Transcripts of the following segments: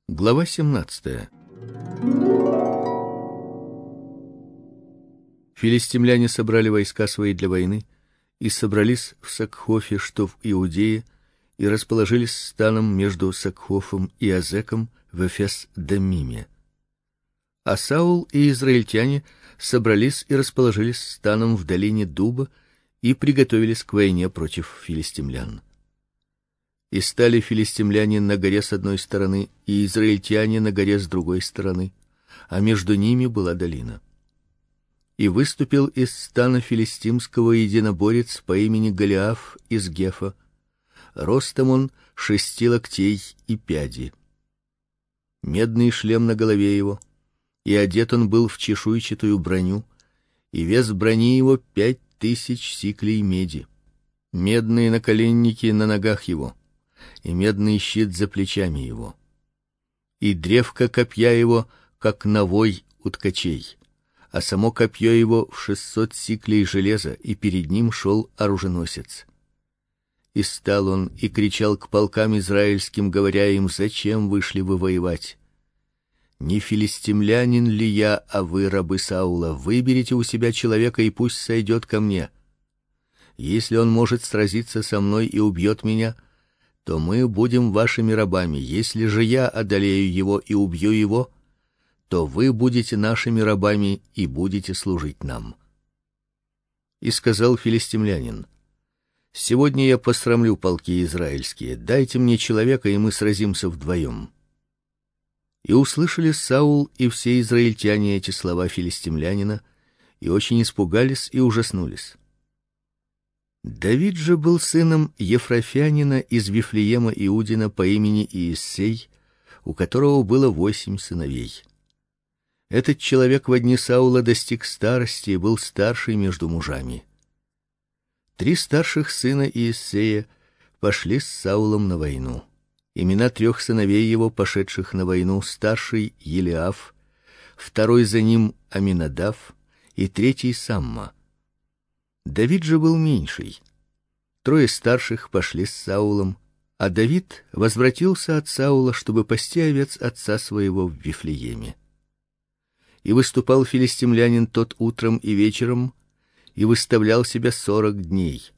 Глава 17. Филистимляне собрали войска свои для войны и собрались в Сакхофе, что в Иудее, и расположились станом между Сакхофом и Азеком в Эфес-Дамиме. А Саул и израильтяне собрались и расположились станом в долине Дуба и приготовились к войне против филистимлян. И стали филистимляне на горе с одной стороны, и израильтяне на горе с другой стороны, а между ними была долина. И выступил из стана филистимского единоборец по имени Голиаф из Гефа. Ростом он 6 локтей и пяди. Медный шлем на голове его, и одет он был в чешуйчатую броню, и вес брони его 5000 сиклей меди. Медные наколенники на ногах его, и медный щит за плечами его. И древко копья его, как навой у ткачей, а само копье его в 600 сиклей железа, и перед ним шел оруженосец. И стал он и кричал к полкам израильским, говоря им: зачем вышли вы воевать? Не филистимлянин ли я, а вы рабы Саула? Выберите у себя человека, и пусть сойдет ко мне. Если он может сразиться со мной и убьет меня, то мы будем вашими рабами. Если же я одолею его и убью его, то вы будете нашими рабами и будете служить нам. И сказал филистимлянин: сегодня я посрамлю полки израильские. Дайте мне человека, и мы сразимся вдвоем. И услышали Саул и все израильтяне эти слова филистимлянина, и очень испугались и ужаснулись. Давид же был сыном Ефрафянина из Вифлеема Иудина по имени Иессей, у которого было 8 сыновей. Этот человек во дни Саула достиг старости и был старший между мужами. 3 старших сына Иессея пошли с Саулом на войну. Имена 3 сыновей его, пошедших на войну: старший Елиаф, второй за ним Аминадав и 3 Самма. Давид же был меньший. 3 старших пошли с Саулом, а Давид возвратился от Саула, чтобы пасти овец отца своего в Вифлееме. И выступал филистимлянин тот утром и вечером, и выставлял себя 40 дней.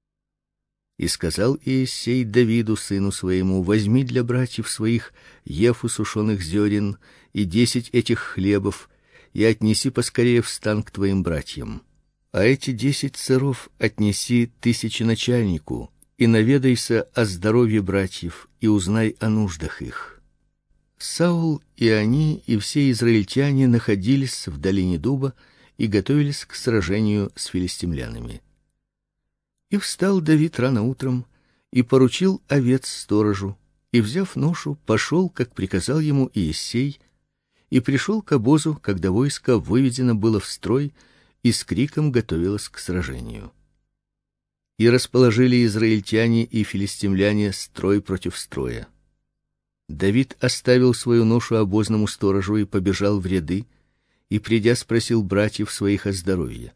И сказал Иессей Давиду сыну своему: возьми для братьев своих ефу сушеных зерен и 10 этих хлебов, и отнеси поскорее в стан к твоим братьям. А эти 10 сыров отнеси тысяченачальнику, и наведайся о здоровье братьев, и узнай о нуждах их. Саул и они, и все израильтяне находились в долине Дуба и готовились к сражению с филистимлянами. И встал Давид рано утром и поручил овец сторожу, и, взяв ношу, пошел, как приказал ему Иессей, и пришел к обозу, когда войско выведено было в строй и с криком готовилось к сражению. И расположили израильтяне и филистимляне строй против строя. Давид оставил свою ношу обозному сторожу и побежал в ряды, и, придя, спросил братьев своих о здоровье.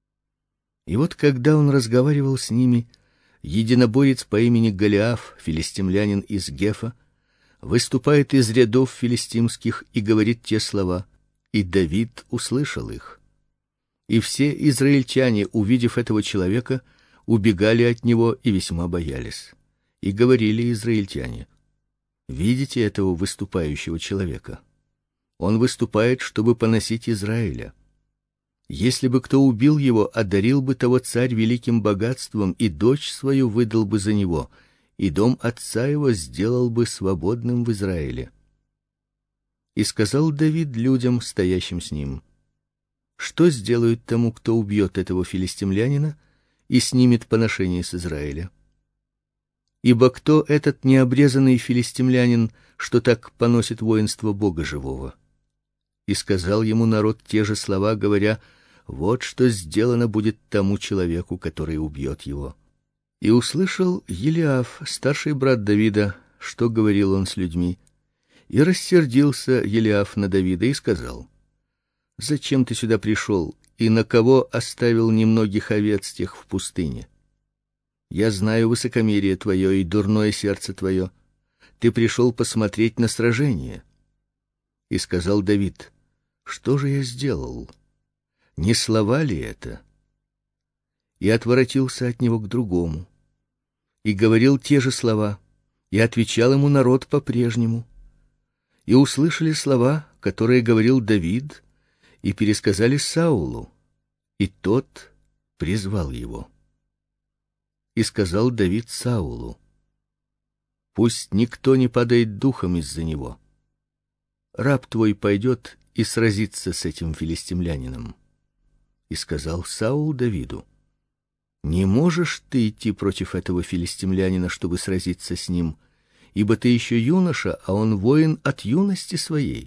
И вот, когда он разговаривал с ними, единоборец по имени Голиаф, филистимлянин из Гефа, выступает из рядов филистимских и говорит те слова, и Давид услышал их. И все израильтяне, увидев этого человека, убегали от него и весьма боялись. И говорили израильтяне: видите этого выступающего человека? Он выступает, чтобы поносить Израиля. Если бы кто убил его, одарил бы того царь великим богатством, и дочь свою выдал бы за него, и дом отца его сделал бы свободным в Израиле. И сказал Давид людям, стоящим с ним: что сделают тому, кто убьет этого филистимлянина и снимет поношение с Израиля? Ибо кто этот необрезанный филистимлянин, что так поносит воинство Бога живого? И сказал ему народ те же слова, говоря: вот что сделано будет тому человеку, который убьет его. И услышал Елиаф, старший брат Давида, что говорил он с людьми, и рассердился Елиаф на Давида и сказал: зачем ты сюда пришел, и на кого оставил немногих овец тех в пустыне? Я знаю высокомерие твое и дурное сердце твое. ты пришел посмотреть на сражение. И сказал Давид: что же я сделал? Не слова ли это? И отворотился от него к другому, и говорил те же слова, и отвечал ему народ по-прежнему. И услышали слова, которые говорил Давид, и пересказали Саулу, и тот призвал его. И сказал Давид Саулу: пусть никто не падает духом из-за него. Раб твой пойдет и сразится с этим филистимлянином. И сказал Саул Давиду: не можешь ты идти против этого филистимлянина, чтобы сразиться с ним, ибо ты еще юноша, а он воин от юности своей.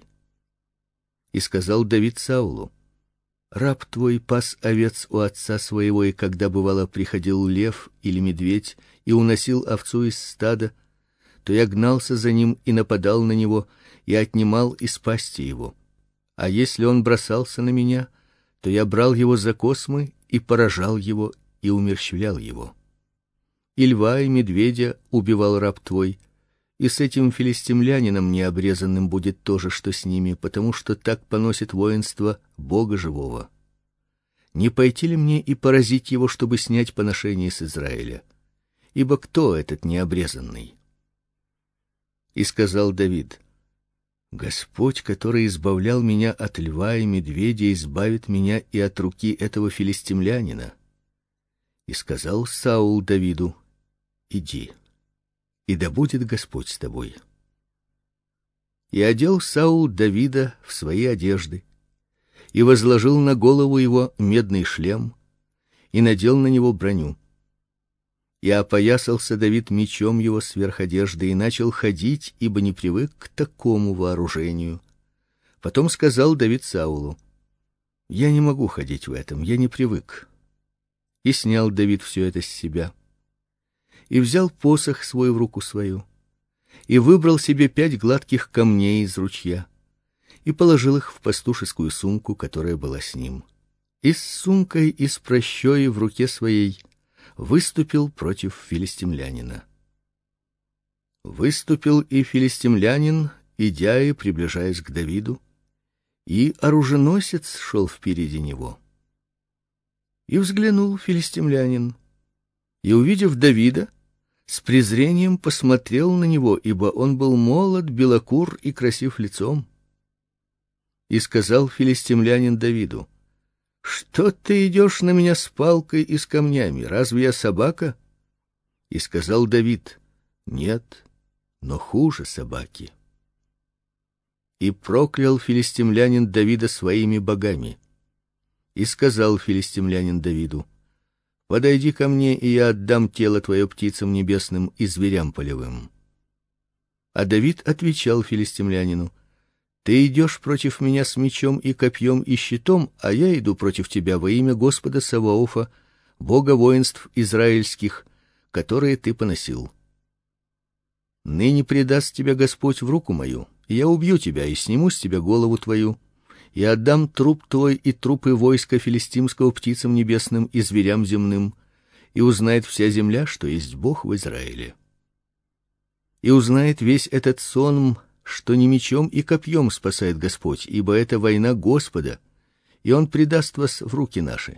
И сказал Давид Саулу: раб твой пас овец у отца своего, и когда бывало приходил лев или медведь и уносил овцу из стада, то я гнался за ним и нападал на него и отнимал из пасти его. А если он бросался на меня, то я брал его за космы и поражал его и умерщвлял его. И льва и медведя убивал раб твой, и с этим филистимлянином необрезанным будет то же, что с ними, потому что так поносит воинство Бога живого. Не пойти ли мне и поразить его, чтобы снять поношение с Израиля? Ибо кто этот необрезанный? И сказал Давид: Господь, который избавлял меня от льва и медведя, избавит меня и от руки этого филистимлянина. И сказал Саул Давиду: иди, и да будет Господь с тобой. И одел Саул Давида в свои одежды, и возложил на голову его медный шлем, и надел на него броню. И опоясался Давид мечом его сверх одежды и начал ходить, ибо не привык к такому вооружению. Потом сказал Давид Саулу: я не могу ходить в этом, я не привык. И снял Давид все это с себя, и взял посох свой в руку свою, и выбрал себе 5 гладких камней из ручья, и положил их в пастушескую сумку, которая была с ним. И с сумкой и с пращой в руке своей выступил против филистимлянина. Выступил и филистимлянин, идя и приближаясь к Давиду, и оруженосец шел впереди него. И взглянул филистимлянин, и, увидев Давида, с презрением посмотрел на него, ибо он был молод, белокур и красив лицом. И сказал филистимлянин Давиду: что ты идешь на меня с палкой и с камнями? Разве я собака? И сказал Давид: нет, но хуже собаки. И проклял филистимлянин Давида своими богами. И сказал филистимлянин Давиду: подойди ко мне, и я отдам тело твое птицам небесным и зверям полевым. А Давид отвечал филистимлянину: ты идешь против меня с мечом и копьем и щитом, а я иду против тебя во имя Господа Саваофа, Бога воинств израильских, которые ты поносил. Ныне предаст тебя Господь в руку мою, и я убью тебя и сниму с тебя голову твою, и отдам труп твой и трупы войска филистимского птицам небесным и зверям земным, и узнает вся земля, что есть Бог в Израиле. И узнает весь этот сон, что не мечом и копьем спасает Господь, ибо это война Господа, и Он предаст вас в руки наши.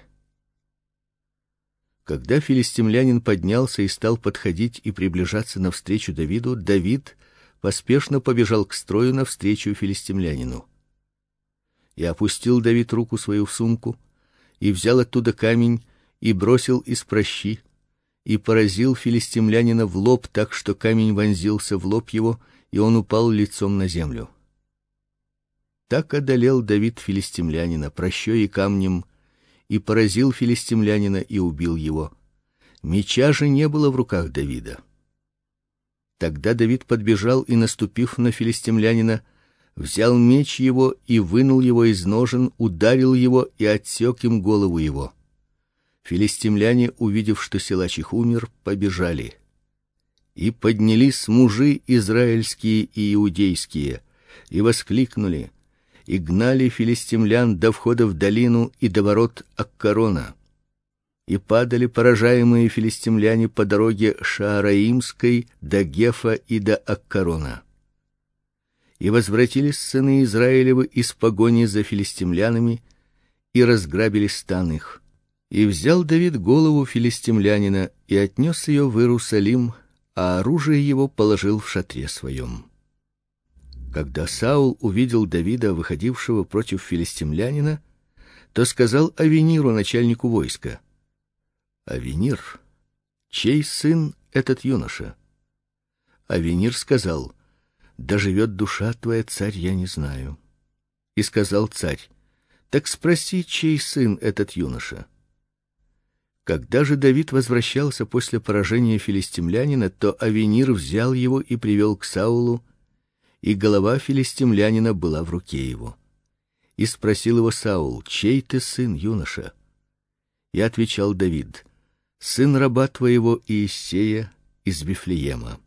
Когда филистимлянин поднялся и стал подходить и приближаться навстречу Давиду, Давид поспешно побежал к строю навстречу филистимлянину. И опустил Давид руку свою в сумку, и взял оттуда камень, и бросил из пращи, и поразил филистимлянина в лоб так, что камень вонзился в лоб его, и он упал лицом на землю. Так одолел Давид филистимлянина пращой и камнем, и поразил филистимлянина и убил его. Меча же не было в руках Давида. Тогда Давид подбежал и, наступив на филистимлянина, взял меч его и вынул его из ножен, ударил его и отсек им голову его. Филистимляне, увидев, что силач их умер, побежали. И поднялись мужи израильские и иудейские, и воскликнули, и гнали филистимлян до входа в долину и до ворот Аккарона. и падали поражаемые филистимляне по дороге Шаараимской до Гефа и до Аккарона. И возвратились сыны Израилевы из погони за филистимлянами и разграбили стан их. И взял Давид голову филистимлянина и отнес ее в Иерусалим, а оружие его положил в шатре своем. Когда Саул увидел Давида, выходившего против филистимлянина, то сказал Авениру, начальнику войска: Авенир, чей сын этот юноша? Авенир сказал: да живет душа твоя, царь, я не знаю. И сказал царь: так спроси, чей сын этот юноша. Когда же Давид возвращался после поражения филистимлянина, то Авенир взял его и привел к Саулу, и голова филистимлянина была в руке его. И спросил его Саул: чей ты сын, юноша? И отвечал Давид: сын раба твоего Иессея из Вифлеема.